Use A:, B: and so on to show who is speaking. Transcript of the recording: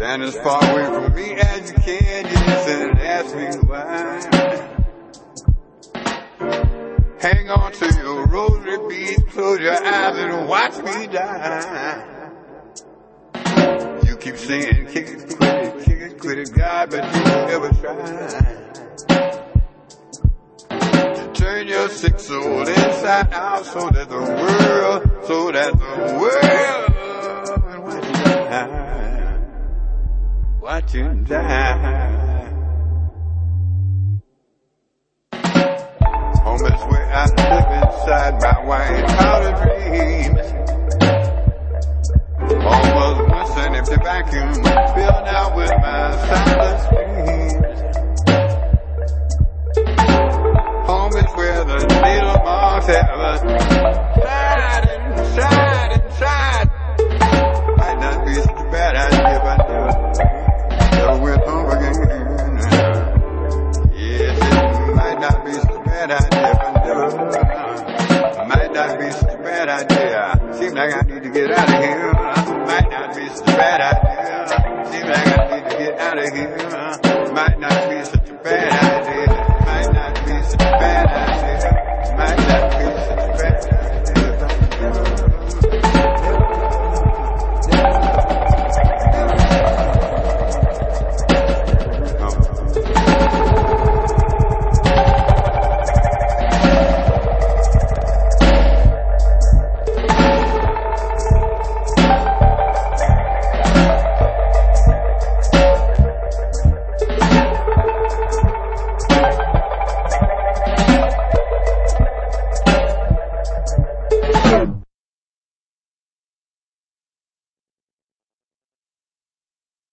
A: And as far away from me as you can, you listen and ask me why. Hang on to your rosary beads, close your eyes and watch me die. You keep saying kick it, quit it, God, but you never try. Turn your sick soul inside out so that the world watch you die. Home is where I live inside my white powder dreams. Home was once an empty vacuum filled out with my silent screams. Home is where the needle marks have tried. Might not be such a bad idea if I never went home again. Yes, it might not be such a bad idea if I never. Might not be such a bad idea. Seems like I need to get out of here. Might not be such a bad idea. Seems like I need to get out of here. Might not be such a bad idea.